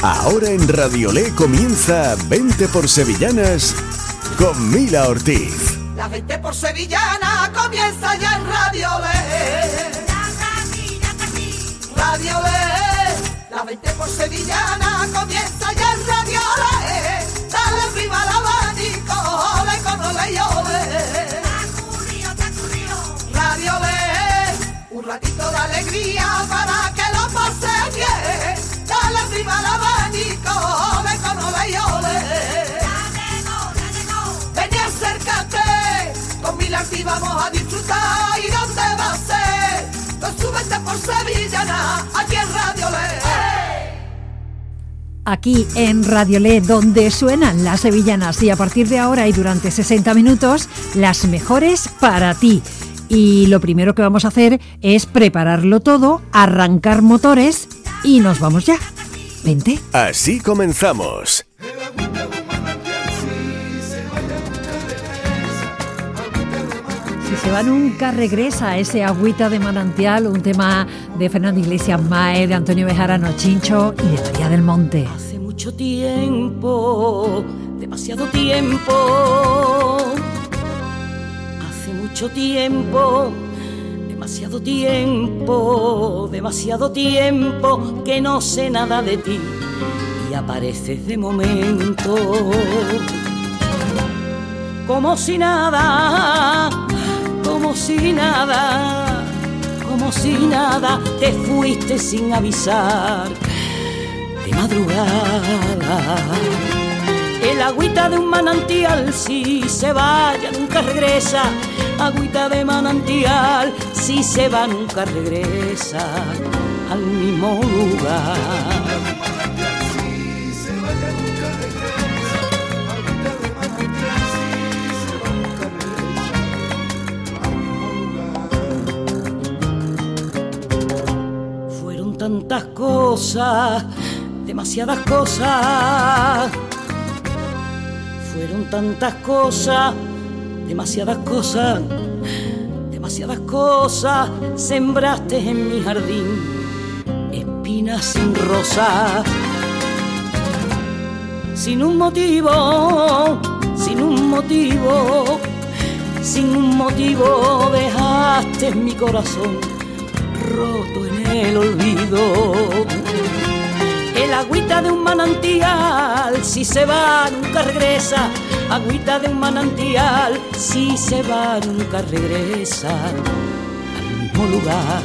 Ahora en Radiolé comienza 20 por Sevillanas con Mila Ortiz. La 20 por Sevillana comienza ya en Radiolé. Radiolé, la 20 por Sevillana comienza ya en Radiolé. Dale arriba al abanico, ole con ole y ole. Radiolé, un ratito de alegría para que lo pases bien. Dale arriba al abanico, ole con ole y ole. Ven y acércate, con Mila Ortiz vamos a disfrutar. ¿Y dónde va a ser? Con su 20 por Sevillana, aquí en Radiolé. Aquí en Radiolé, donde suenan las sevillanas, y a partir de ahora y durante 60 minutos, las mejores para ti. Y lo primero que vamos a hacer es prepararlo todo, arrancar motores y nos vamos ya. Vente. Así comenzamos. Si se va nunca regresa, ese agüita de manantial, un tema de Fernando Iglesias Mae, de Antonio Bejarano Chincho y de María del Monte. Hace mucho tiempo, demasiado tiempo. Hace mucho tiempo, demasiado tiempo, demasiado tiempo que no sé nada de ti y apareces de momento como si nada, como si nada, como si nada, te fuiste sin avisar de madrugada. El agüita de un manantial, si se vaya nunca regresa. Agüita de manantial, si se va nunca regresa al mismo lugar. Fueron tantas cosas, demasiadas cosas. Fueron tantas cosas, demasiadas cosas, demasiadas cosas. Sembraste en mi jardín espinas sin rosas. Sin un motivo, sin un motivo, sin un motivo dejaste mi corazón roto en el olvido. El agüita de un manantial, si se va nunca regresa. Agüita de un manantial, si se va nunca regresa al mismo lugar.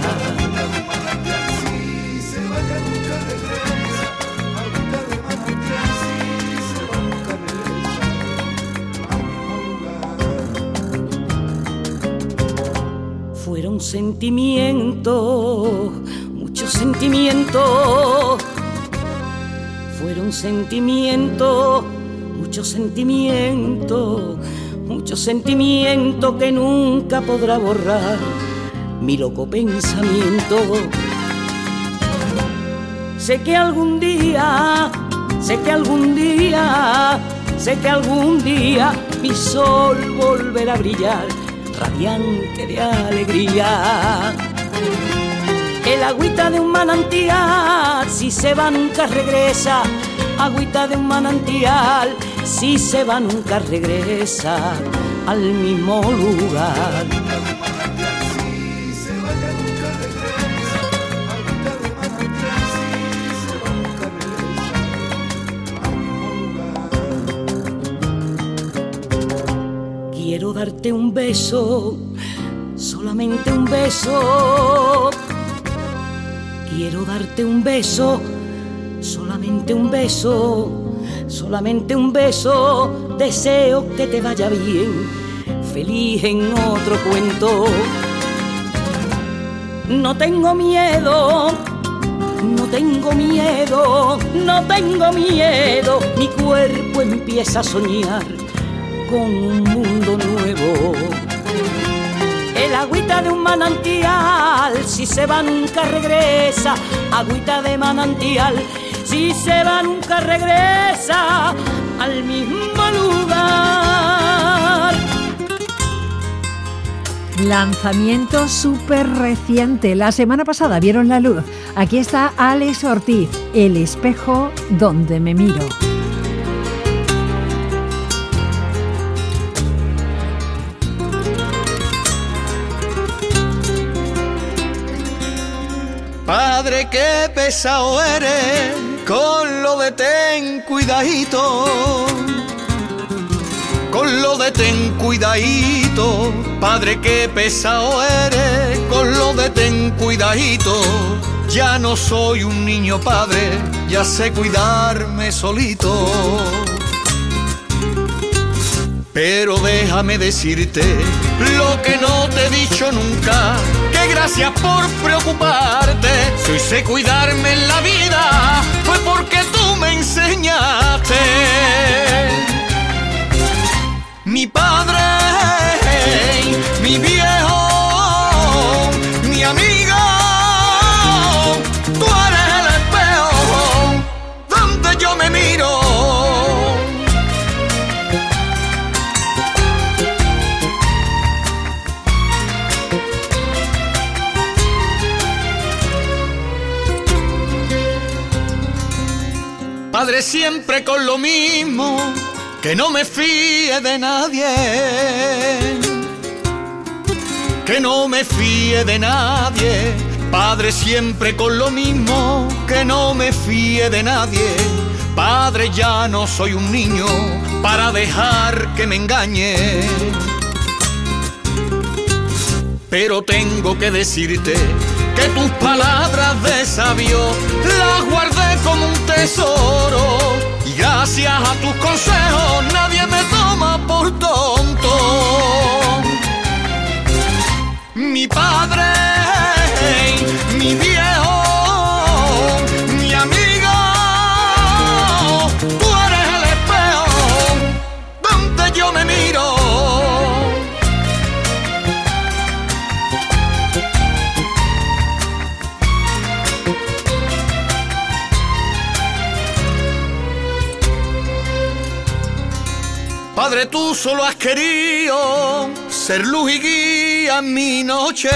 Fueron sentimientos, muchos sentimientos. Fueron sentimientos, muchos sentimientos, muchos sentimientos que nunca podrá borrar mi loco pensamiento. Sé que algún día, sé que algún día, sé que algún día mi sol volverá a brillar, radiante de alegría. El agüita de un manantial, si se va nunca regresa. Agüita de un manantial, si se va nunca regresa al mismo lugar. Quiero darte un beso, solamente un beso. Quiero darte un beso, solamente un beso, solamente un beso. Deseo que te vaya bien, feliz en otro cuento. No tengo miedo, no tengo miedo, no tengo miedo. Mi cuerpo empieza a soñar con un mundo nuevo. El agüita de un manantial, si se va nunca regresa. Agüita de manantial, si se va nunca regresa al mismo lugar. Lanzamiento súper reciente. La semana pasada vieron la luz. Aquí está Alex Ortiz, El espejo donde me miro. Padre, qué pesado eres con lo de ten cuidadito. Con lo de ten cuidadito, padre, qué pesado eres, con lo de ten cuidadito. Ya no soy un niño, padre, ya sé cuidarme solito. Pero déjame decirte lo que no te he dicho nunca, que gracias por preocuparte. Si sé cuidarme en la vida, fue porque tú me enseñaste. Mi padre, mi viejo, mi amigo, tú eres el espejo donde yo me miro. Padre, siempre con lo mismo, que no me fíe de nadie, que no me fíe de nadie. Padre, siempre con lo mismo, que no me fíe de nadie. Padre, ya no soy un niño para dejar que me engañe. Pero tengo que decirte que tus palabras de sabio las guardé como un tesoro. Y gracias a tus consejos nadie me toma por tonto. Mi padre, mi viejo, mi amigo, tú eres el espejo donde yo me miro. Padre, tú solo has querido ser luz y guía en mi noche.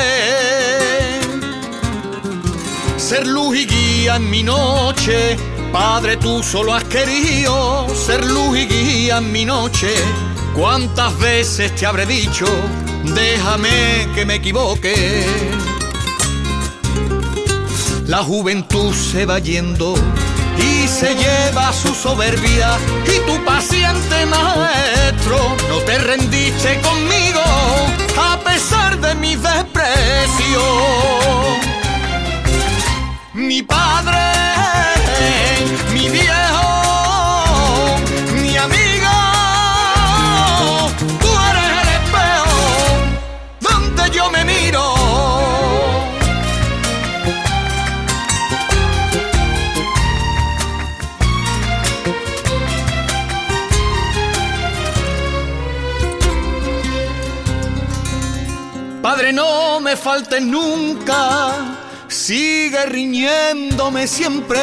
Ser luz y guía en mi noche. Padre, tú solo has querido ser luz y guía en mi noche. ¿Cuántas veces te habré dicho, déjame que me equivoque? La juventud se va yendo y se lleva su soberbia, y tu paciente maestro no te rendiste conmigo a pesar de mi desprecio. Mi padre, mi viejo, mi amigo, tú eres el espejo donde yo me miro. Padre, no me faltes nunca, sigue riñéndome siempre.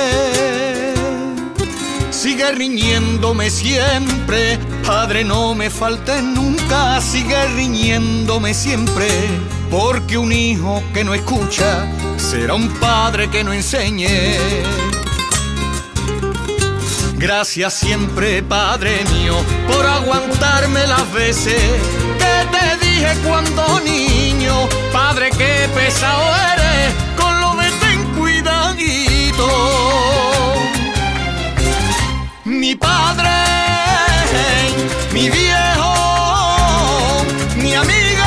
Sigue riñéndome siempre. Padre, no me faltes nunca, sigue riñéndome siempre. Porque un hijo que no escucha será un padre que no enseñe. Gracias siempre, Padre mío, por aguantarme las veces que te dije cuando niño. Padre, qué pesado eres con lo de ten cuidadito. Mi padre, mi viejo, mi amigo,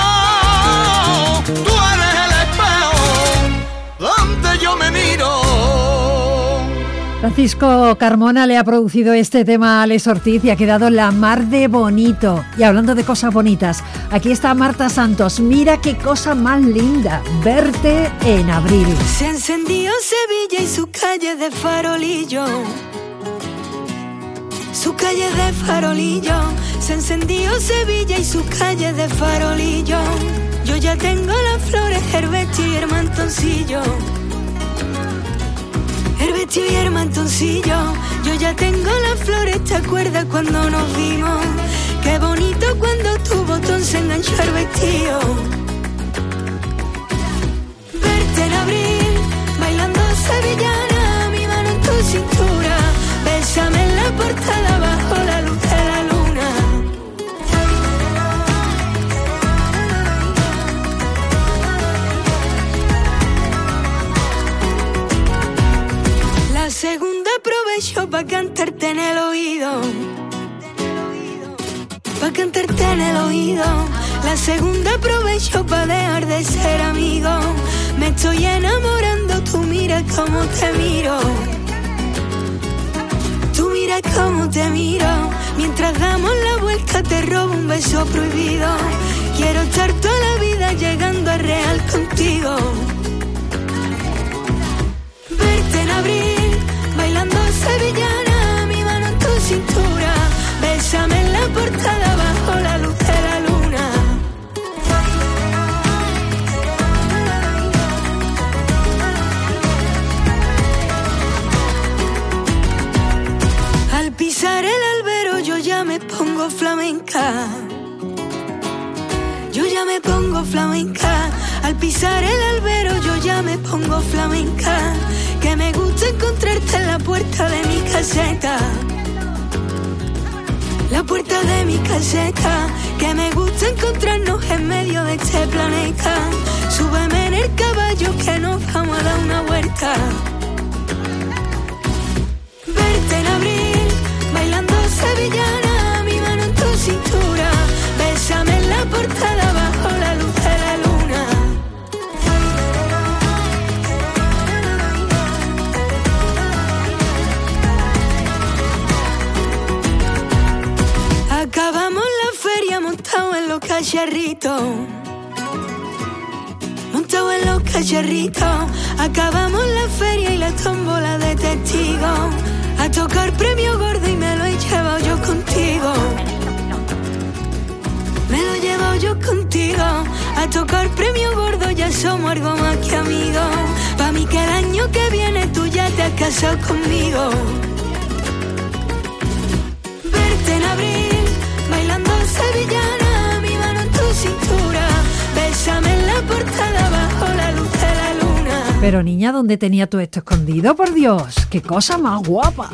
tú eres el espejo donde yo me miro. Francisco Carmona le ha producido este tema a Alex Ortiz y ha quedado la mar de bonito. Y hablando de cosas bonitas, aquí está Marta Santos. Mira qué cosa más linda, verte en abril. Se encendió Sevilla y su calle de farolillo. Su calle de farolillo. Se encendió Sevilla y su calle de farolillo. Yo ya tengo las flores, el vestido y el mantoncillo. El vestido y el mantoncillo. Yo ya tengo las flores, ¿te acuerdas cuando nos vimos? Qué bonito cuando tu botón se enganchó al vestido. sevillana, mi mano en tu cintura, bésame en la portada bajo la luz de la luna. La segunda aprovecho pa' cantarte en el oído, pa' cantarte en el oído. La segunda aprovecho pa' dejar de ser amigo. Me estoy enamorando, tú mira cómo te miro. Tú mira cómo te miro. Mientras damos la vuelta te robo un beso prohibido. Quiero estar toda la vida llegando a real contigo. Verte en abril, bailando sevillana, mi mano en tu cintura, bésame en la portada bajo la luz de la luna. Al pisar el albero yo ya me pongo flamenca. Yo ya me pongo flamenca. Al pisar el albero yo ya me pongo flamenca. Que me gusta encontrarte en la puerta de mi caseta. La puerta de mi caseta. Que me gusta encontrarnos en medio de este planeta. Súbeme en el caballo que nos vamos a dar una vuelta. Verte en abril, bailando sevillana, mi mano en tu cintura, bésame en la portada bajo la luz de la luna. Acabamos la feria montado en los cacharritos, montado en los cacharritos. Acabamos la feria y la tómbola de testigos. A tocar premio gordo y me lo he llevado yo contigo. Me lo he llevado yo contigo. A tocar premio gordo ya somos algo más que amigos. Pa' mí que el año que viene tú ya te has casado conmigo. Verte en abril, bailando sevillana, mi mano en tu cintura, bésame en la portada bajo la luz de la luna. Pero niña, ¿dónde tenía tú esto escondido? Por Dios, qué cosa más guapa.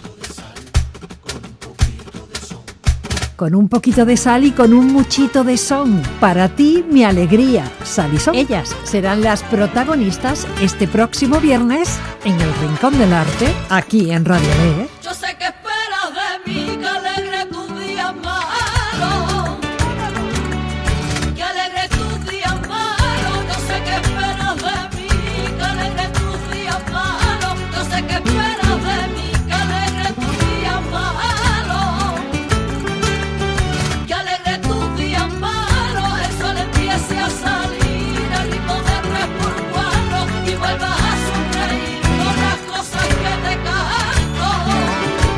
Con un poquito de sal y con un muchito de son. Para ti, mi alegría. Sal y son. Ellas serán las protagonistas este próximo viernes en el Rincón del Arte, aquí en Radio Le. Yo sé que esperas de mí que alegre tus días malos, que alegre tus días malos. Yo sé que esperas de mí que alegre tus días malos. Yo sé que esperas de mí que alegre tus días malos, que alegre tus días malos. El sol empiece a salir al ritmo de 3x4 y vuelvas a sonreír con las cosas que te canto.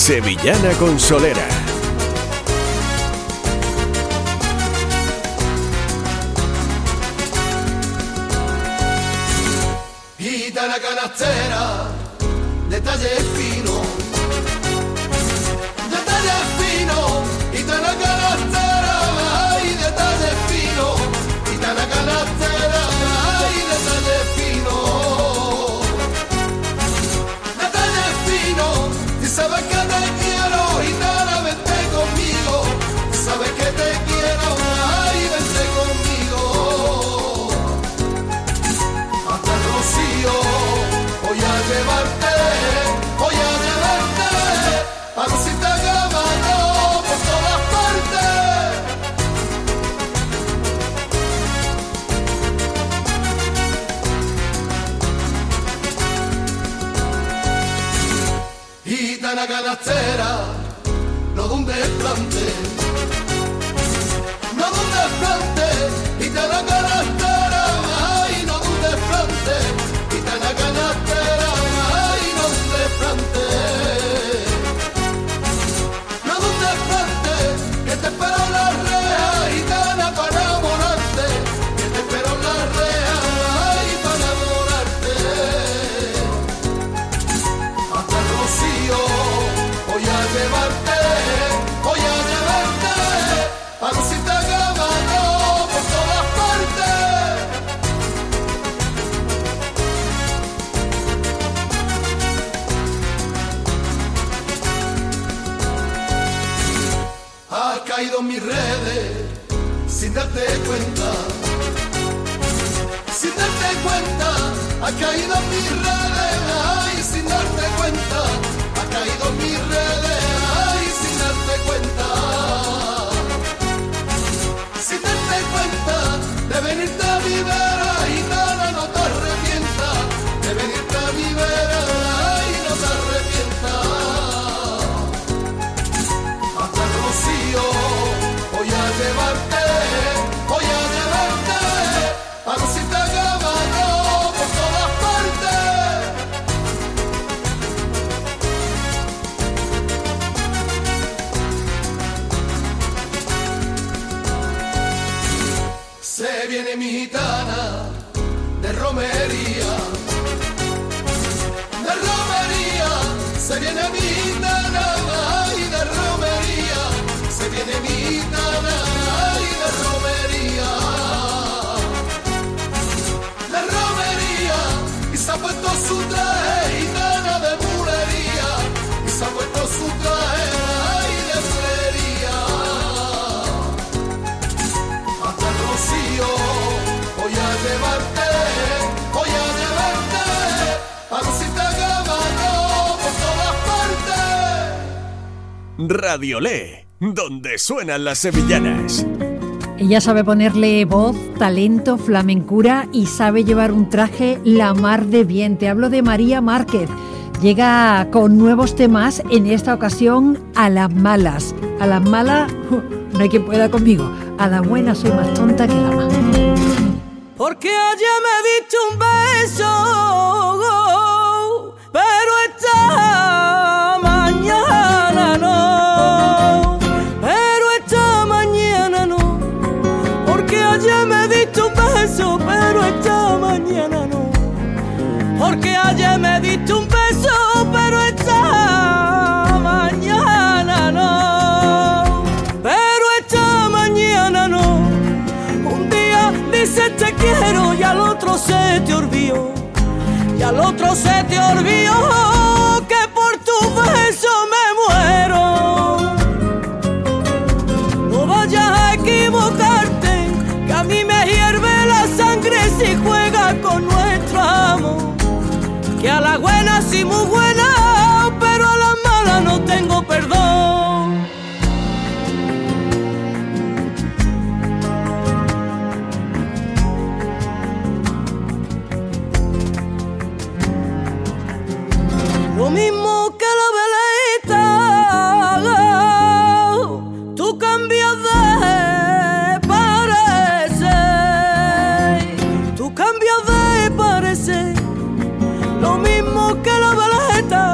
Sevillana Consolera. Gitana canastera, detalle fino, gitana canastera, ay, detalle fino, gitana canastera, ay, detalle fino, si sabes que te quiero, gitana, vente conmigo, si sabes que te quiero, ay, vente conmigo, hasta el Rocío, voy a llevarte, a Rosita Gamano, por todas partes. Gitana canastera, no de un desplante, gitana canastera, ay, no de un desplante, gitana canastera, ay, no de un desplante. Que te espero en la reja, gitana, para enamorarte. Que te espero en la reja, ay, para enamorarte. Hasta el Rocío, voy a llevarte, a Rosita Gamano, por todas partes. Has caído en mis redes sin darte cuenta, has caído en mis redes, ay, sin darte cuenta, has caído en mis redes, ay, sin darte cuenta, de venirte a mi vera, gitana, no te arrepientas, de venirte a mi vera, ay, no te arrepientas. Hasta el Rocío, voy a llevarte, a Rosita Gamano, por todas partes. Se viene mi gitana de romería, se viene mi gitana, ay, de romería, se viene mi gitana, ay, de romería, y se ha puesto su traje, gitana, de bulería, y se ha puesto su traje, ay, de bulería, hasta el Rocío, voy a llevarte, a Rosita Gamano, por todas partes. Radiolé, donde suenan las sevillanas. Ella sabe ponerle voz, talento, flamencura y sabe llevar un traje la mar de bien. Te hablo de María Márquez. Llega con nuevos temas, en esta ocasión a las malas. A las malas no hay quien pueda conmigo. A la buena soy más tonta que la más. Porque ayer me diste un beso, pero esta mañana no, porque ayer me diste un beso, pero esta mañana no, porque ayer me diste un beso, pero esta mañana no, pero esta mañana no. Un día dices te quiero y al otro se te olvidó, y al otro se te olvidó que por tu beso me muero. No vayas a equivocarte, que a mí me hierve la sangre si juegas con nuestro amor. Que a la buena sí muy buena, pero a la mala no tengo perdón. Lo mismo que la veleta, tú cambias de parecer, tú cambias de parecer. Lo mismo que la veleta,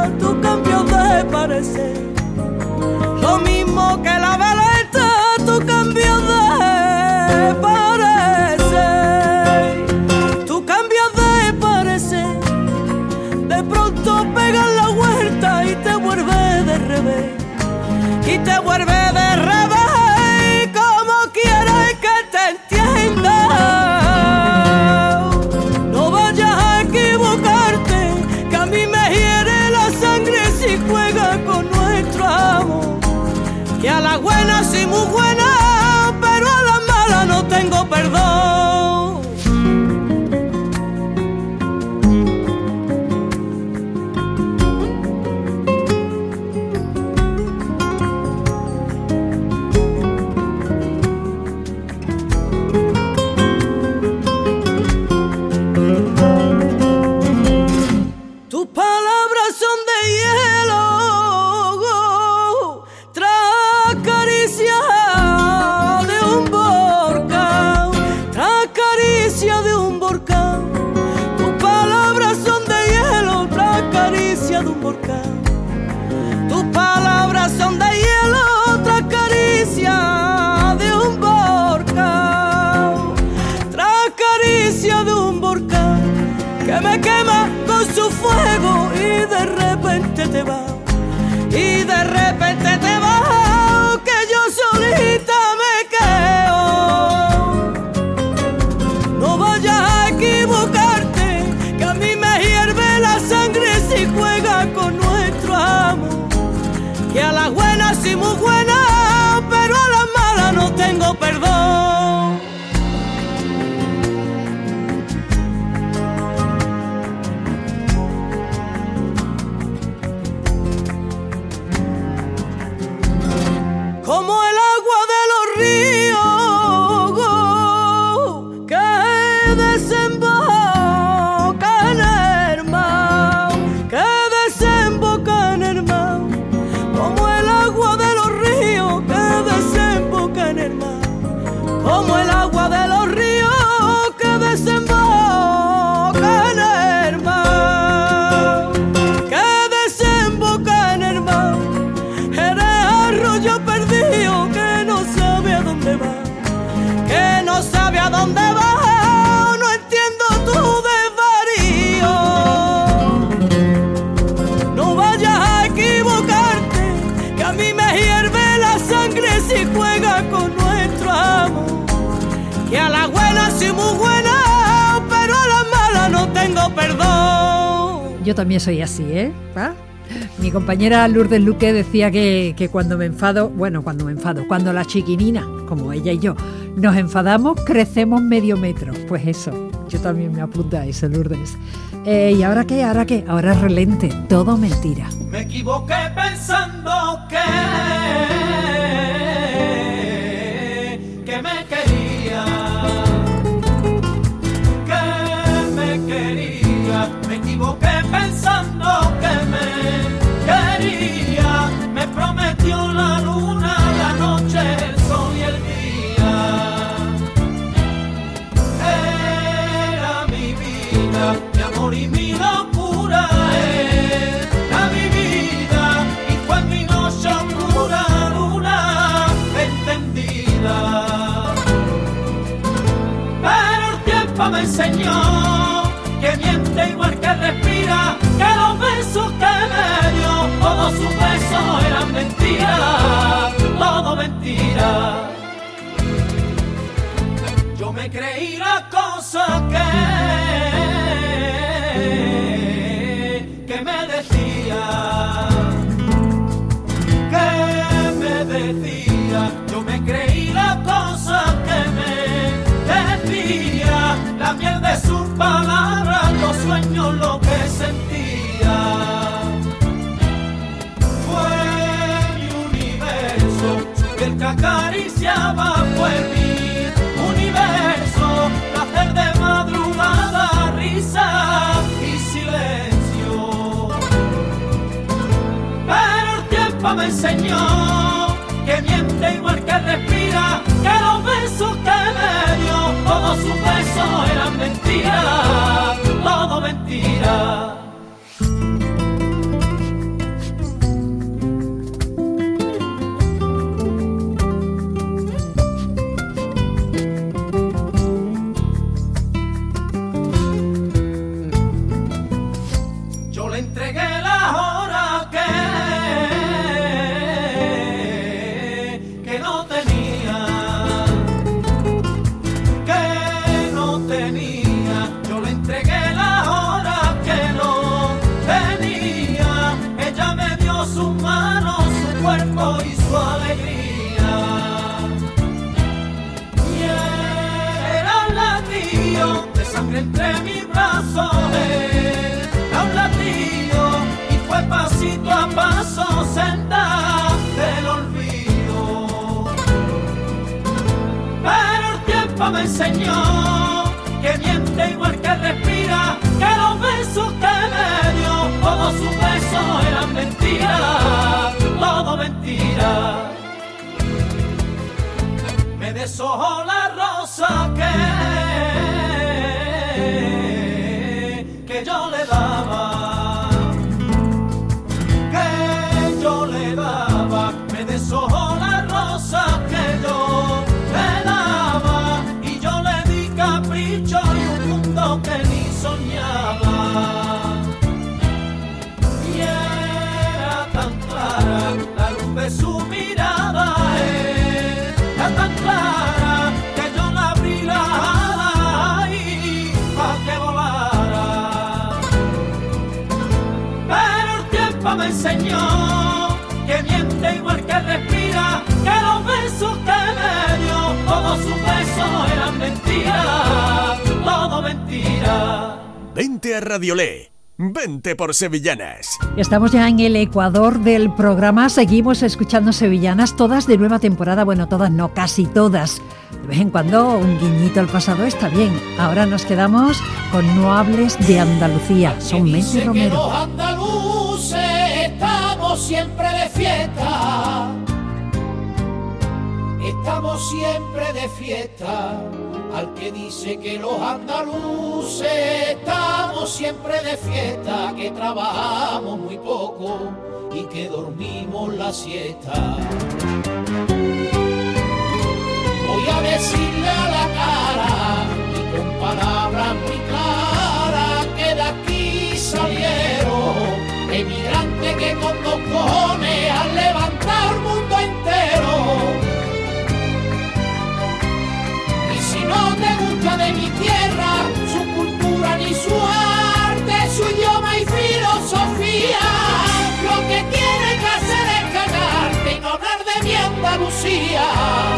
que me quema con su fuego y de repente te vas, y de repente te vas, que yo solita me quedo. No vayas a equivocarte, que a mí me hierve la sangre si juega con nuestro amor, que a las buenas sí muy buenas, pero a las malas no tengo perdón. Como el agua de los ríos que desemboca en el mar, que desemboca en el mar. Como el agua de los ríos que desemboca en el mar. Como el agua de los ríos que desemboca en el mar, que desemboca en el mar. Eres arroyo perdido que no sabe a dónde va, que no sabe a dónde va. No entiendo tu desvarío. No vayas a equivocarte, que a mí me hierve la sangre si juega con nuestro amor, que a las buenas sí muy buenas, pero a las malas no tengo perdón. Yo también soy así, ¿eh? ¿Ah? Mi compañera Lourdes Luque decía que cuando me enfado, cuando la chiquinina, como ella y yo, nos enfadamos, crecemos medio metro. Pues eso, yo también me apunto a eso, Lourdes. ¿Y ahora qué? Ahora es relente, todo mentira. Me equivoqué pensando que me quería, me equivoqué pensando que me quería, me prometió la luna, la noche, el sol y el día. Era mi vida, mi amor y mi locura, era mi vida, y fue mi noche oscura, luna entendida. Pero el tiempo me enseñó que miente igual que respira, que los besos que me dio, todos sus besos eran mentiras, todo mentira. Yo me creí la cosa que me decía, yo me creí la cosa que me decía, la miel de sus palabras, los sueños, lo que sentía. Fue mi universo, su piel que acariciaba, fue mi universo, placer de madrugada, risa y silencio. Pero el tiempo me enseñó que miente igual que respira, que los besos que me dio, todos sus besos eran mentiras, todo mentira. Yo le entregué la hora que no tenía, yo le entregué la hora que no tenía, ella me dio sus manos, su cuerpo y su alegría, y era un latido de sangre entre mis brazos, era un latido, y fue pasito a paso, senda del olvido. Pero el tiempo me enseñó que miente igual que respira, que los besos que me dio, todos sus besos eran mentiras, todo mentira. Me deshojó la rosa que yo le daba, me deshojó la rosa que yo le daba, y yo le di capricho y un mundo que ni soñaba. Y era tan clara la luz de su mirada, era tan clara que yo la abrí la ala y pa' que volara. Pero el tiempo me enseñó que miente igual que respira, que los besos que me dio, todos sus besos eran mentiras, todo mentira. Vente a Radiolé, vente por Sevillanas. Estamos ya en el ecuador del programa, seguimos escuchando sevillanas, todas de nueva temporada, bueno, todas no, casi todas. De vez en cuando un guiñito al pasado está bien. Ahora nos quedamos con No hables de Andalucía, son Menti Romero. Los andaluces estamos siempre de fiesta, estamos siempre de fiesta. Al que dice que los andaluces estamos siempre de fiesta, que trabajamos muy poco y que dormimos la siesta. Voy a decirle a la cara y con palabras muy claras que de aquí salieron emigrantes que con dos cojones han levantado el mundo entero. No te gusta de mi tierra, su cultura ni su arte, su idioma y filosofía. Lo que tienes que hacer es cagarte y no hablar de mi Andalucía.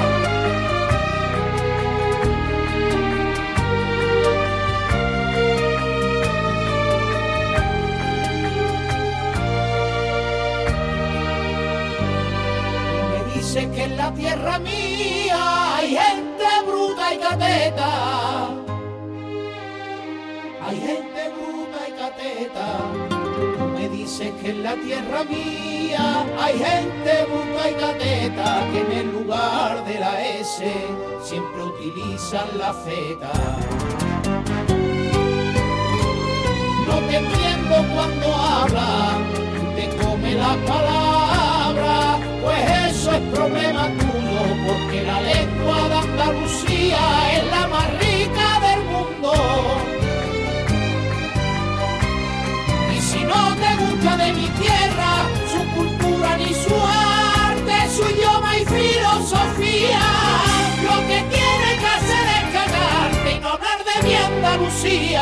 Me dice que en la tierra mía hay gente bruta y cateta, hay gente bruta y cateta. Tú me dices que en la tierra mía hay gente bruta y cateta, que en el lugar de la S siempre utilizan la Z. No te entiendo cuando hablas, te come las palabras, pues eso es problema tuyo, porque la lengua de Andalucía es la más rica del mundo. Y si no te gusta de mi tierra, su cultura ni su arte, su idioma y filosofía, lo que tienes que hacer es cagarte y no hablar de mi Andalucía.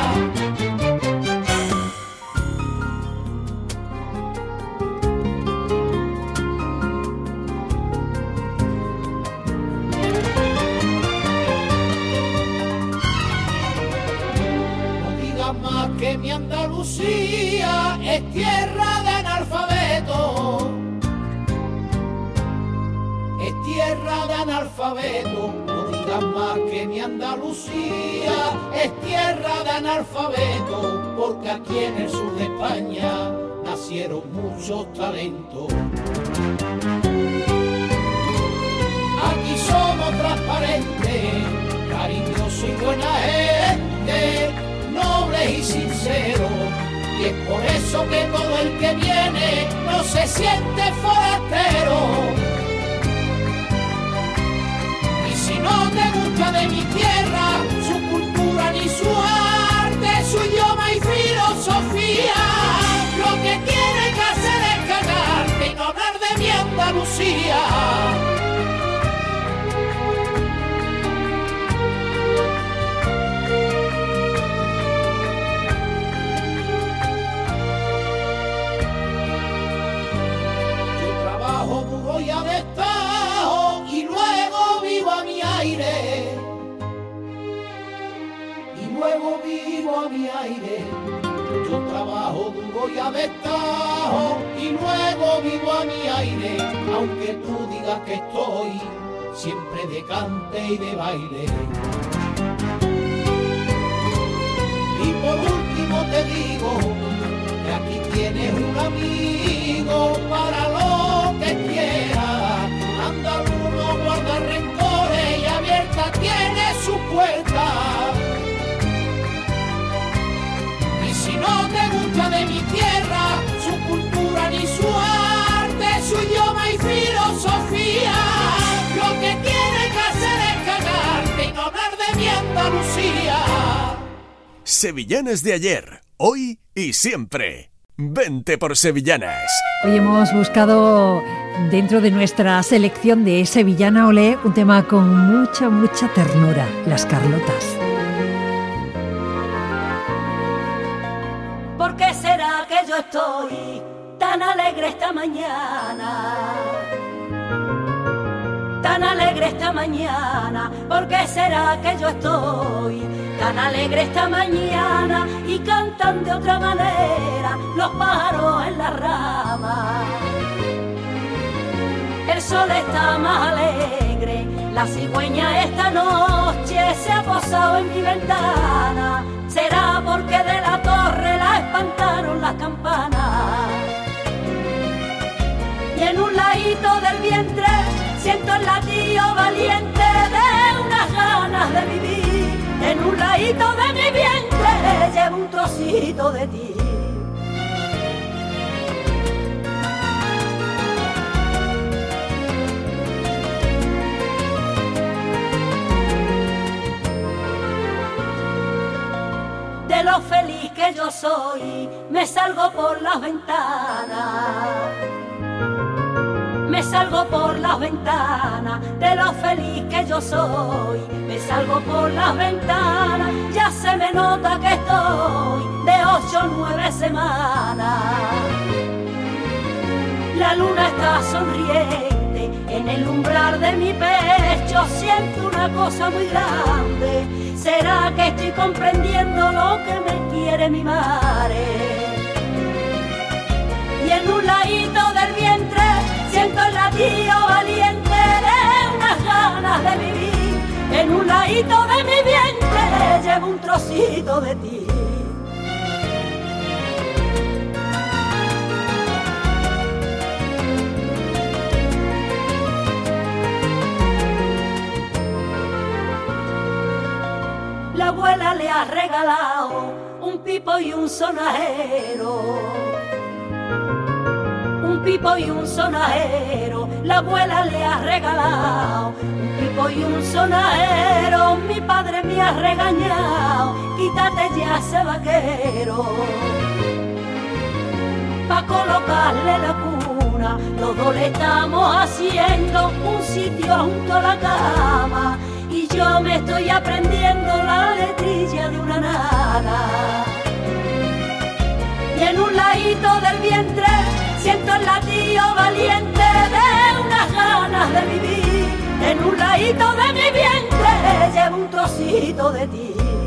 Que mi Andalucía es tierra de analfabeto, es tierra de analfabeto. No digas más que mi Andalucía es tierra de analfabeto, porque aquí en el sur de España nacieron muchos talentos. Aquí somos transparentes, cariñosos y buena gente, nobles y sinceros, y es por eso que todo el que viene no se siente forastero. Y si no te gusta de mi tierra, su cultura ni su arte, su idioma y filosofía, lo que tienes que hacer es cagarte y no hablar de mi Andalucía. Voy a destajo y luego vivo a mi aire, y luego vivo a mi aire. Yo trabajo duro y a destajo y luego vivo a mi aire, aunque tú digas que estoy siempre de cante y de baile. Y por último te digo que aquí tienes un amigo para lo que quieras. Andaluz no guarda rencores y abierta tiene su puerta. Y si no te gusta de mi tierra, su cultura ni su arte, su idioma y filosofía, lo que tienes que hacer es cagarte y no hablar de mi Andalucía. Sevillanas de ayer, hoy y siempre. Vente por Sevillanas. Hoy hemos buscado dentro de nuestra selección de Sevillana Olé un tema con mucha, mucha ternura, las Carlotas. ¿Por qué será que yo estoy tan alegre esta mañana? Tan alegre esta mañana, ¿por qué será que yo estoy tan alegre esta mañana? Y cantan de otra manera los pájaros en la rama. El sol está más alegre, la cigüeña esta noche se ha posado en mi ventana. Será porque de la torre la espantaron las campanas. Y en un ladito del vientre siento el latido valiente de unas ganas de vivir. En un ladito de mi vientre llevo un trocito de ti. De lo feliz que yo soy, me salgo por las ventanas. Me salgo por las ventanas, de lo feliz que yo soy. Me salgo por las ventanas, ya se me nota que estoy de 8 o 9 semanas. La luna está sonriente, en el umbral de mi pecho siento una cosa muy grande. ¿Será que estoy comprendiendo lo que me quiere mi madre? Y en un ladito del vientre siento el latido valiente de unas ganas de vivir. En un ladito de mi vientre llevo un trocito de ti. La abuela le ha regalado un pipo y un sonajero. Un pipo y un sonajero, la abuela le ha regalado un pipo y un sonajero. Mi padre me ha regañado, quítate ya ese vaquero. Pa' colocarle la cuna, los dos le estamos haciendo un sitio junto a la cama. Y yo me estoy aprendiendo la letrilla de una nana. Y en un ladito del vientre siento el latido valiente de unas ganas de vivir. En un ladito de mi vientre llevo un trocito de ti.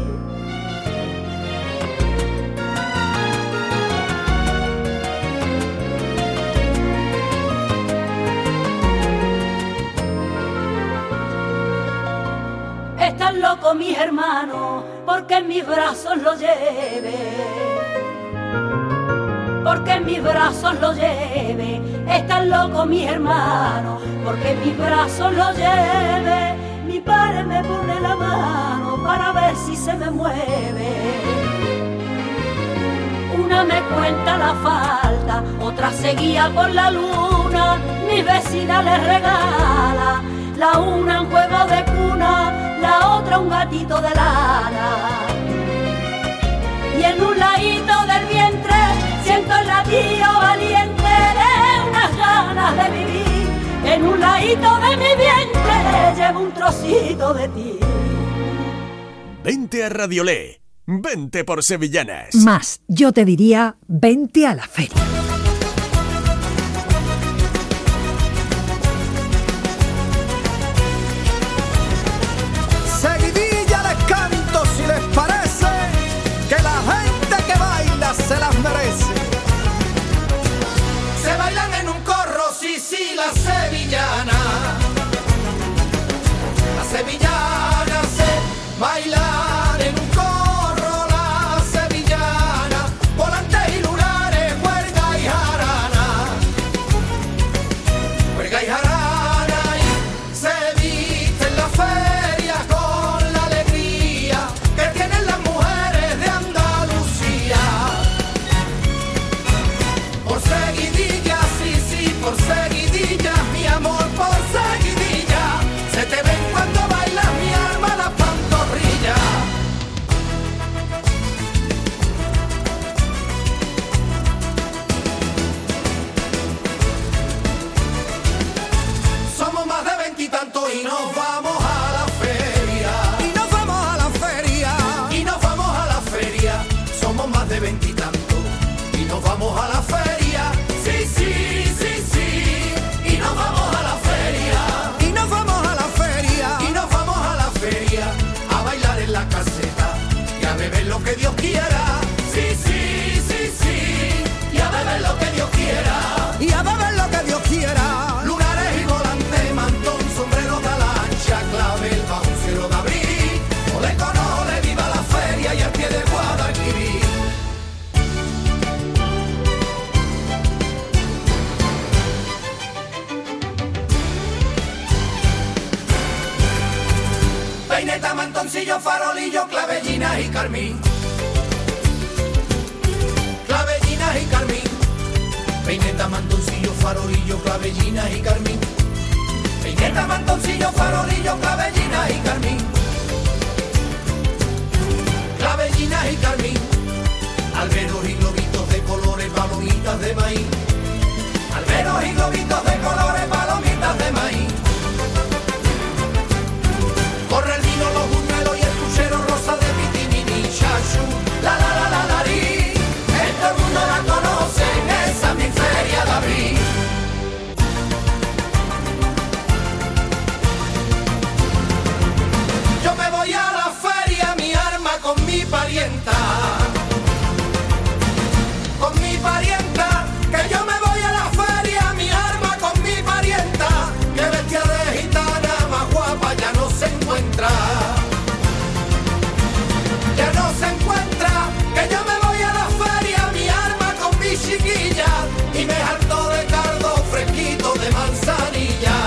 Están locos mis hermanos porque en mis brazos lo lleve. Porque en mis brazos lo lleve. Están locos mis hermanos porque en mis brazos lo lleve. Mi padre me pone la mano para ver si se me mueve. Una me cuenta la falta, otra se guía por la luna. Mi vecina le regala la una un juego de cuna, la otra un gatito de lana. Y en un ladito del vientre siento el latido valiente de unas ganas de vivir. En un ladito de mi vientre llevo un trocito de ti. Vente a Radiolé, vente por Sevillanas. Más, yo te diría, vente a la feria. Seguidilla les canto si les parece, que la gente que baila se las merece. Se bailan en un corro, sí, sí, la sevillana. La sevillana se bailan en un corro, la sevillana. Volantes y lunares, huelga y quiera. Sí, sí, sí, sí, y a beber lo que Dios quiera. Y a beber lo que Dios quiera. Lunares y volante, mantón, sombrero de lancha, clavel bajo un cielo de abril. Ole con ole, viva la feria y al pie de Guadalquivir. Peineta, mantoncillo, farolillo, clavellinas y carmín. Clavellinas y carmín. Peineta, mantoncillo, farolillo, clavellinas y carmín. Peineta, mantoncillo, farolillo, clavellinas y carmín. Clavellinas y carmín. Alberos y globitos de colores, palomitas de maíz. Alberos y globitos de colores, palomitas de maíz. Corre el vino, los buñuelos y el puchero rosa de pitimini, chachu, la la la la larí. Todo el mundo la conoce, esa es mi feria de abril. Yo me voy a la feria, mi arma con mi parienta. Con mi parienta, que yo me voy a la feria, mi arma con mi parienta. Que vestida de gitana más guapa ya no se encuentra. Ya no se encuentra, que yo me voy a la feria, mi arma con mi chiquilla. Y me harto de cardo fresquito de manzanilla.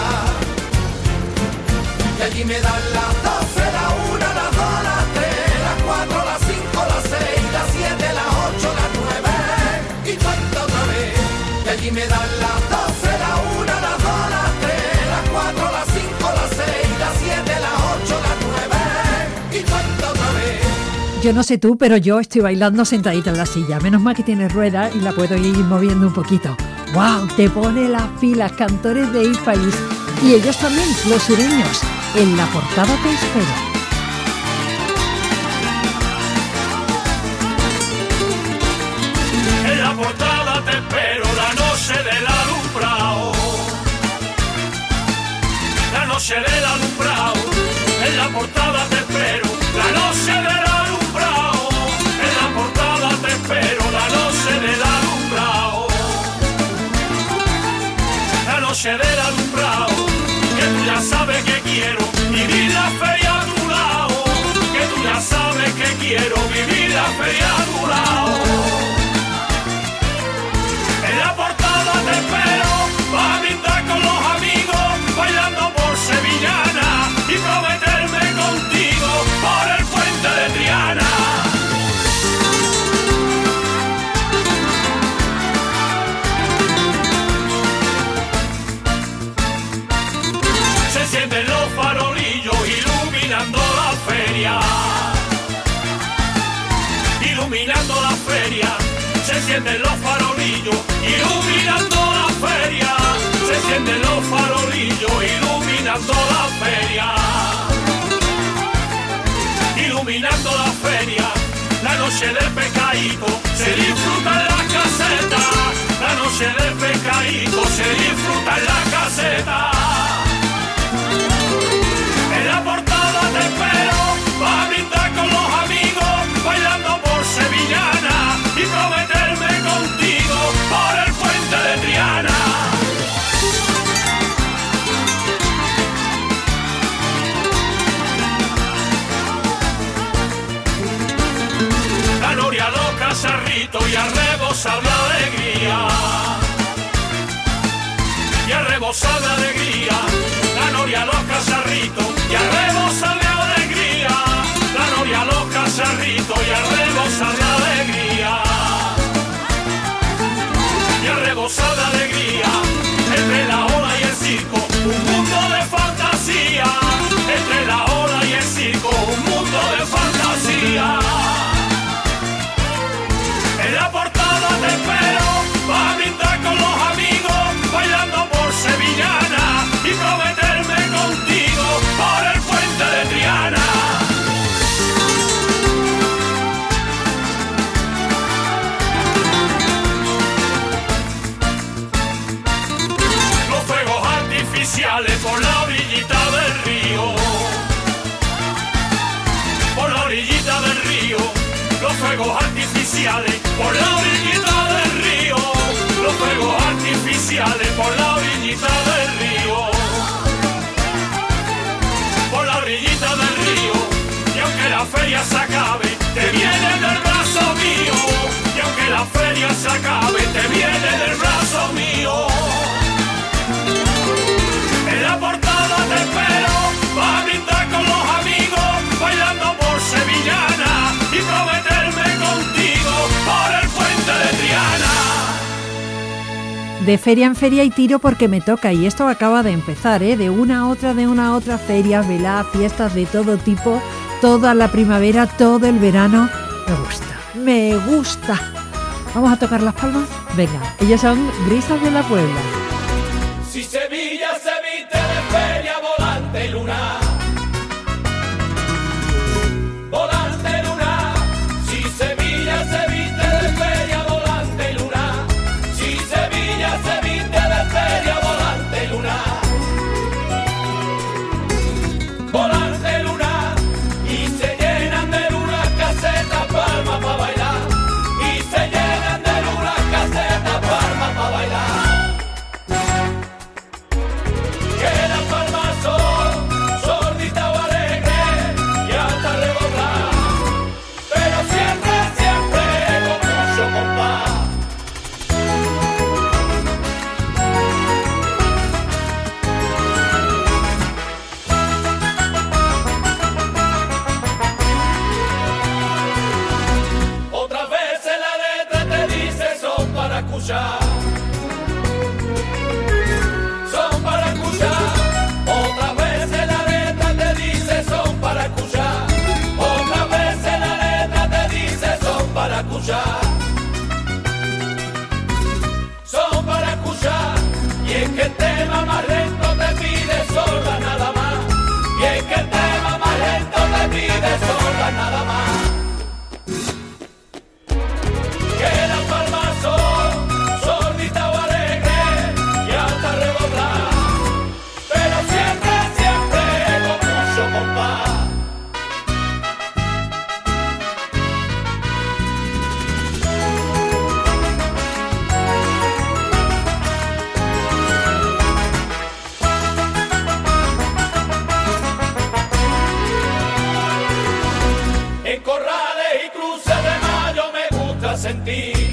Y allí me dan las 12, la 1, las 2, las 3, las 4, las 5, las 6, las 7, las 8, las 9. Y cuenta otra vez. Y allí me dan las 12, la 1, las 2, las 3, las 4, las 5, las 6, las 7, las 8, las 9. Y cuenta otra vez. Yo no sé tú, pero yo estoy bailando sentadita en la silla. Menos mal que tiene ruedas y la puedo ir moviendo un poquito. ¡Wow! Te pone las pilas, cantores de Hispalis. Y ellos también, los sureños. En la portada te espero. En la portada te espero, la noche del alumbrado. La noche del alumbrado. En la portada te espero, la noche del alumbrado. En la portada te espero, la noche del alumbrado. La noche del alumbrado. Que tú ya sabes que quiero vivir la feria a tu lado. Que tú ya sabes que quiero vivir la feria a tu lado. En la portada te espero, va a brindar con los amigos, bailando por Sevillana y prometerme contigo por el puente de Triana. Se encienden los farolillos iluminando la feria. Iluminando la feria. Se encienden los farolillos iluminando la feria. Se encienden los farolillos iluminando la feria. Iluminando la feria. La noche del pescadito se disfruta en la caseta. La noche del pescadito se disfruta en la caseta. En la portada te espero, va a brindar con los amigos, bailando por Sevillana y prometerme contigo por el puente de Triana. La noria loca, Sarrito y a rebosar de alegría. Y a rebosar de alegría. La noria loca, Sarrito y a rebosar de alegría. La noria loca, Sarrito y a rebosar de alegría. Y a rebosar de alegría. Entre la ola y el circo, un mundo de fantasía. Entre la ola y el circo, un mundo de fantasía. En la portada te espero, va a brindar con los amigos, bailando por Sevillana y prometerme contigo por el puente de Triana. fuegos artificiales por la orillita del río, los fuegos artificiales por la orillita del río, por la orillita del río, y aunque la feria se acabe, te viene del brazo mío, y aunque la feria se acabe, te viene del brazo mío. En la portada te espero, va a brindar con los amigos, bailando por Sevillana y prometerme contigo por el puente de Triana. De feria en feria y tiro porque me toca, y esto acaba de empezar, de una a otra, ferias, veladas, fiestas de todo tipo, toda la primavera, todo el verano. Me gusta. ¿Vamos a tocar las palmas? Venga, ellos son Brisas de la Puebla. Si Sevilla se viste de feria, volante y lunar, volante y lunar. Si Sevilla se viste de feria, volante y lunar. Si Sevilla se viste de feria, volante y lunar, volante y lunar. Y se llenan de lunas casetas, palmas pa' bailar. Y se llenan de lunas casetas, palmas pa' bailar. Que las palmas son sordita o alegre y hasta reboblar, pero siempre, siempre con mucho compás. Otras veces la letra te dice son para escuchar, son para escuchar. Otras veces la letra te dice son para escuchar. Otras veces la letra te dice son para escuchar. Son para escuchar. Y es que el tema más lento te pide sola nada más. Y es que el tema más lento te pide sola nada más. Que las palmas son sordita o alegre y hasta reboblar, pero siempre, siempre con mucho compás. En corrales y cruces de mayo me gusta sentir,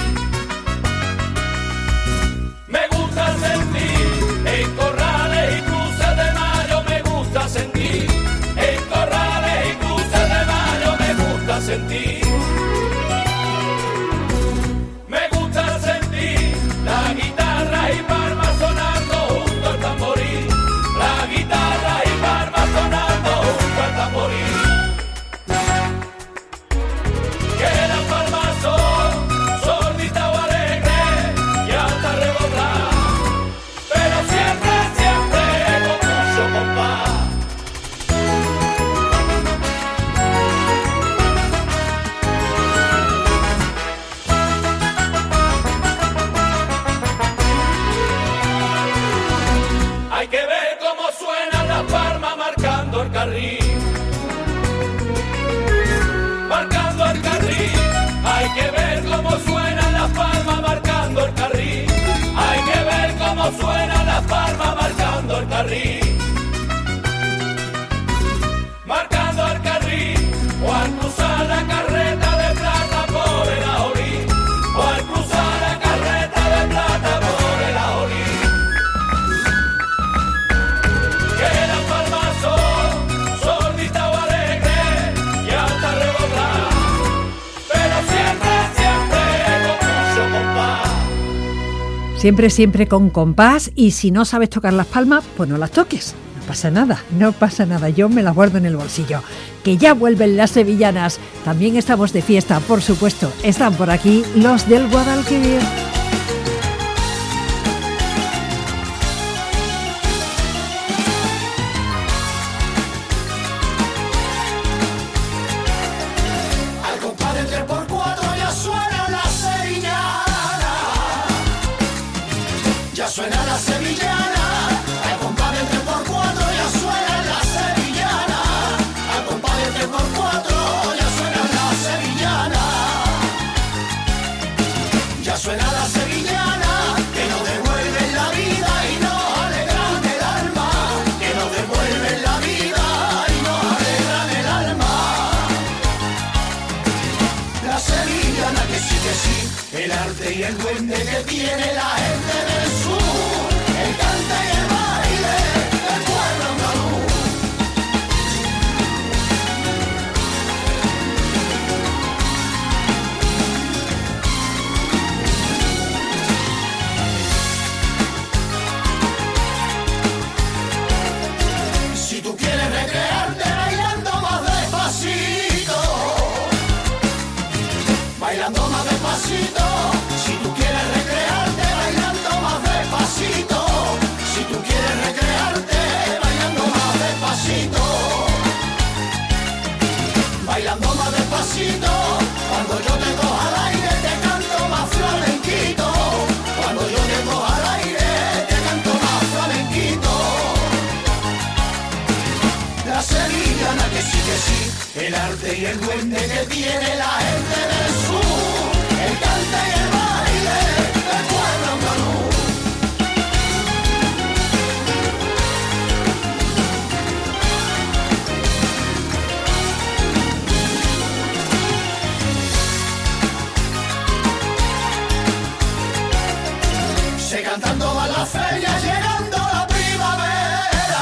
me gusta sentir. En corrales y cruces de mayo me gusta sentir, en corrales y cruces de mayo me gusta sentir. Me gusta sentir la guitarra y palmas sonando junto al tamboril, la guitarra y palmas sonando junto al tamboril. Que las palmas son sordita o alegre y hasta reboblar, pero siempre, siempre con mucho compás. Hay que ver cómo suenan las palmas marcando el carril, marcando el carril. Hay que ver cómo suenan las palmas marcando el carril. Hay que ver cómo suenan las palmas marcando el carril, marcando el carril. O al cruzar la carreta de plata por el ajorí, o al cruzar la carreta de plata por el ajorí. Que las palmas son sordita o alegre y hasta reboblar, pero siempre, siempre con mucho compás. Siempre, siempre con compás, y si no sabes tocar las palmas, pues no las toques. No pasa nada, no pasa nada, yo me las guardo en el bolsillo. Que ya vuelven las sevillanas, también estamos de fiesta, por supuesto. Están por aquí los del Guadalquivir. Al compás del 3x4 ya suena la sevillana, ya suena la sevillana. Al compás del 3x4 ya suena la sevillana, al compás del 3x4 ya suena la sevillana. sevillana que sí, el arte y el duende que tiene la gente del sur, el cante y el baile del pueblo andaluz. Si tú quieres recrearte bailando más despacito, bailando más despacito, si tú quieres recrearte bailando más despacito, si tú quieres recrearte bailando más despacito, bailando más despacito, cuando yo te coja al aire te canto más flamenquito, cuando yo te coja al aire te canto más flamenquito. La sevillana que sí, el arte y el duende que tiene la gente del sur, el cante y el baile del pueblo andaluz. Se cantan todas las ferias llegando la primavera,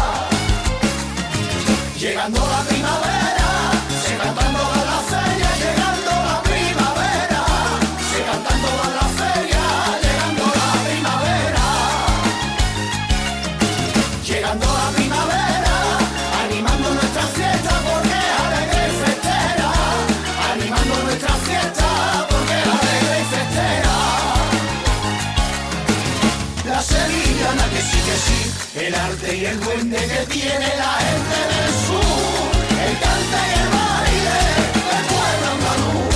llegando la primavera, se cantan todas las ferias llegando la primavera, se cantan todas las ferias llegando la primavera, llegando la primavera, animando nuestra fiesta porque es alegre y festera, animando nuestra fiesta porque es alegre y festera. La sevillana que sí, el arte y el duende que tiene la gente del sur, el cante y el baile del pueblo andaluz.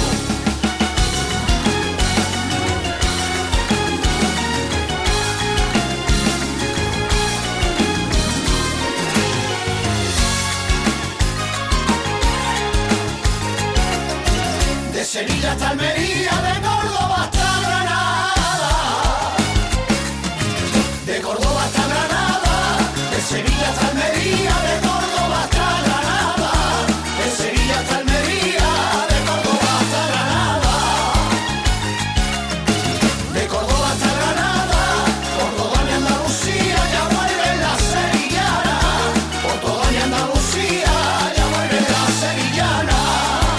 De Sevilla hasta Almería, de Córdoba hasta Granada, de Córdoba hasta Granada, de Sevilla hasta Almería, de Córdoba hasta Granada, de Sevilla hasta Almería, de Córdoba hasta Granada, de Córdoba hasta Granada, por toda mi Andalucía ya vuelven las sevillanas, por toda mi Andalucía ya vuelven las sevillanas.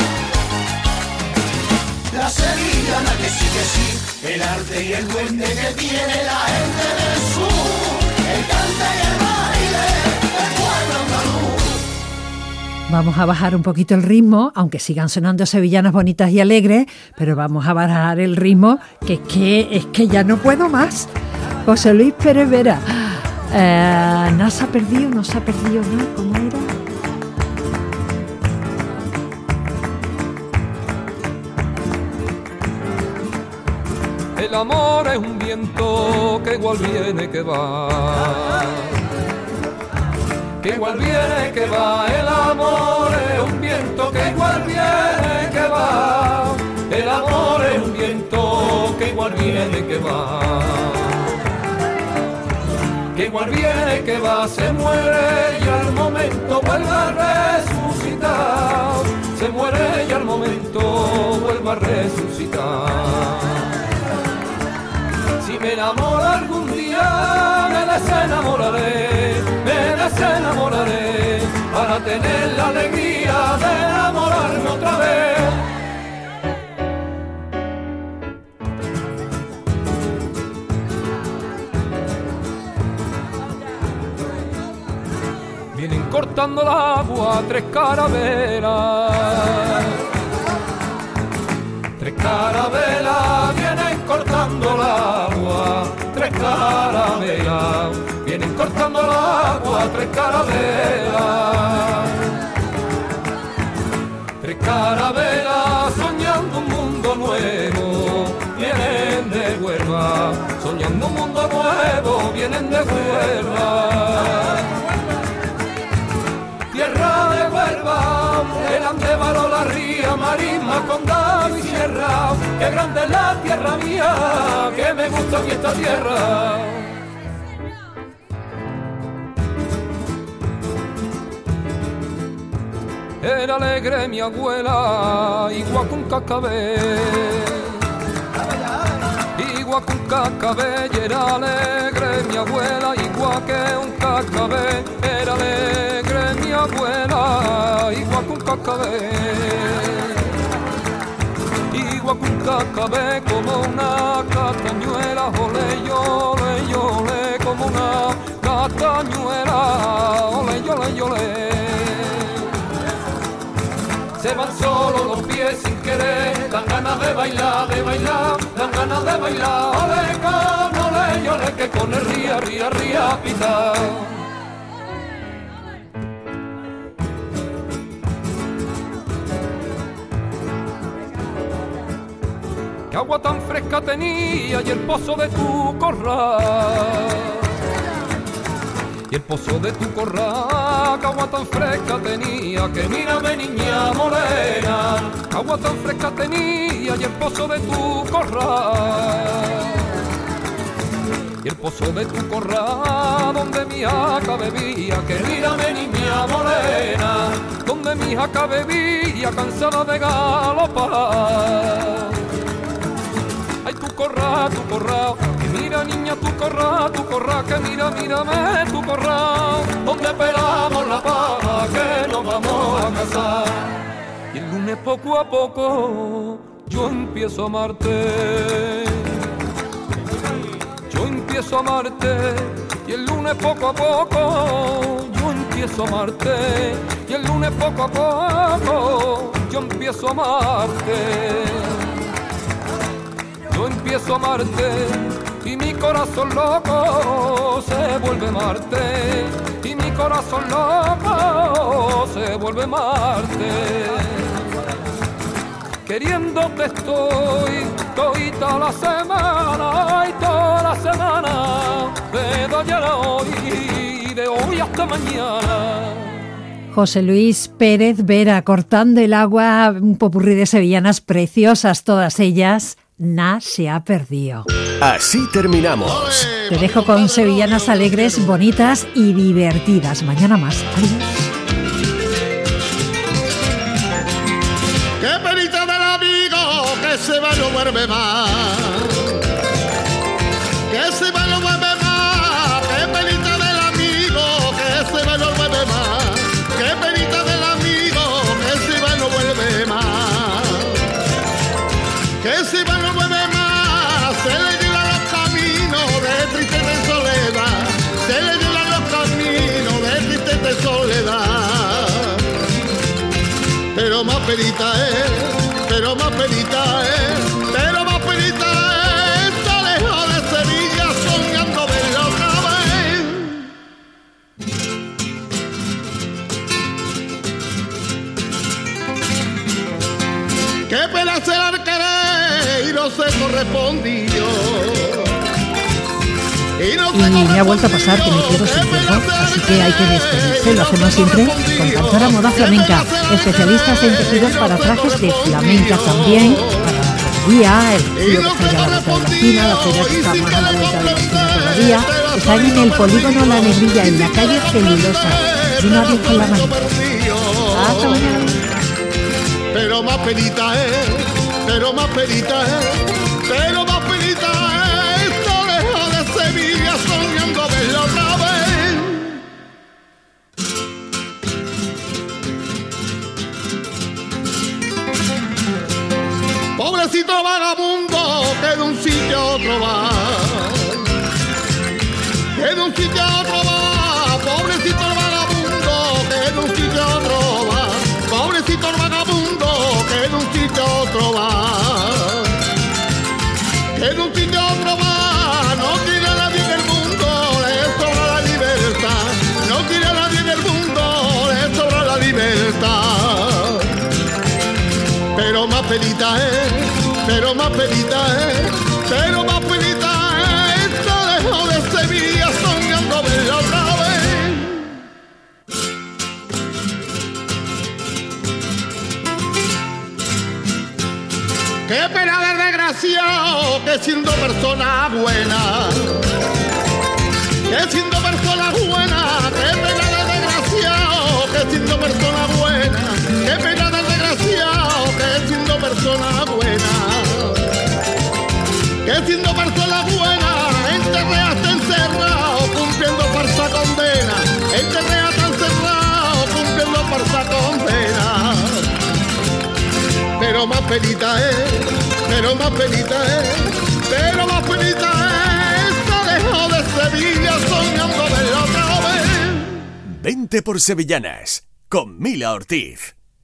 La sevillana que sí, el arte y el duende que tiene la gente del sur, el cante y el baile del pueblo andaluz. Vamos a bajar un poquito el ritmo, aunque sigan sonando sevillanas bonitas y alegres, pero vamos a bajar el ritmo, que es que ya no puedo más. José Luis Pérez Vera, ¿no se ha perdido nada? ¿Cómo era? El amor es un viento que igual viene que va, que igual viene que va. El amor es un viento que igual viene que va. El amor es un viento que igual viene que va, que igual viene que va. Se muere y al momento vuelve a resucitar, se muere y al momento vuelve a resucitar. Si me enamoro algún día, me desenamoraré, para tener la alegría de enamorarme otra vez. Vienen cortando el agua tres carabelas, tres carabelas vienen cortando el agua, tres carabelas vienen cortando el agua, tres carabelas, tres carabelas soñando un mundo nuevo, vienen de Huelva, soñando un mundo nuevo, vienen de Huelva. Tierra de Huelva, eran de Varo la ría, marisma, condado y sierra, qué grande es la tierra mía, que me gusta mi esta tierra. Era alegre mi abuela, igual igual que un cascabel. Igual que un cascabel era alegre mi abuela, igual que un cascabel era alegre mi abuela, igual que un cascabel. Igual que un cascabel como una castañuela, ole, ole, ole, como una castañuela, ole, ole, ole. Se van solo los pies sin querer, dan ganas de bailar, dan ganas de bailar, ole, con ole, ole, que con el ría, ría, ría, pita. Qué agua tan fresca tenía y el pozo de tu corral. Y el pozo de tu corral, que agua tan fresca tenía, que mírame niña morena, que agua tan fresca tenía y el pozo de tu corral. Y el pozo de tu corral, donde mi jaca bebía, que mírame niña morena, donde mi jaca bebía, cansada de galopar. Ay, tu corral, que mira niña tu corral, que mira, mírame tu corral, donde pelamos la paja, que nos vamos a casar. Y el lunes poco a poco yo empiezo a amarte, yo empiezo a amarte, y el lunes poco a poco yo empiezo a amarte, y el lunes poco a poco yo empiezo a amarte. Yo empiezo a amarte y mi corazón loco se vuelve Marte, y mi corazón loco se vuelve Marte. Queriéndote estoy toda la semana, y toda la semana, de ayer a hoy, y de hoy hasta mañana. José Luis Pérez Vera, cortando el agua, un popurrí de sevillanas preciosas todas ellas. Na se ha perdido. Así terminamos. Te dejo con sevillanas alegres, bonitas y divertidas. Mañana más. Adiós. Qué penita del amigo que se va y no vuelve más. Que se va y no vuelve más. Qué penita del amigo que se va y no vuelve más. Qué penita del amigo que se va y no vuelve más. Que se va y no vuelve más. Se le llevan los caminos de tristeza y soledad. Se le llevan los caminos de tristeza y soledad. Pero más penita es, pero más penita es, pero más penita es, está lejos de Sevilla soñando verla otra vez. Qué pena será el querer y no se correspondió. Y me ha vuelto a pasar que me quedo sin tiempo, así que hay que despedirse. Lo hacemos siempre con Cantora Moda Flamenca, especialistas en tejidos para trajes de flamenca también, para la romería, el tío que está ya a la vuelta de la esquina, la feria que está más a la vuelta de la esquina todavía. Están en el polígono La Negrilla, en la calle Celulosa. Y una vez con la mano. Hasta mañana. Pero más penita es, pero más penita es, pero más penita es, está lejos de Sevilla soñando verla otra vez. Pobrecito vagabundo que de un sitio a otro va, que de un sitio a otro va, pobrecito el vagabundo que de un sitio a otro va, pobrecito el vagabundo que de un sitio a otro va, que de un sitio a otro va, no tiene a nadie en el mundo, le sobra la libertad, no tiene a nadie en el mundo, le sobra la libertad. Pero más penita es, pero más penita es, pero más penita es, está lejos de Sevilla soñando verla otra vez. Qué pena del desgraciado que siendo persona buena, que siendo persona buena, qué pena del desgraciado que siendo persona buena, qué pena del desgraciado que siendo persona penita es, pero más penita es, pero más penita es, se dejó de Sevilla soñando de lo que ven. Vente por Sevillanas, con Mila Ortiz.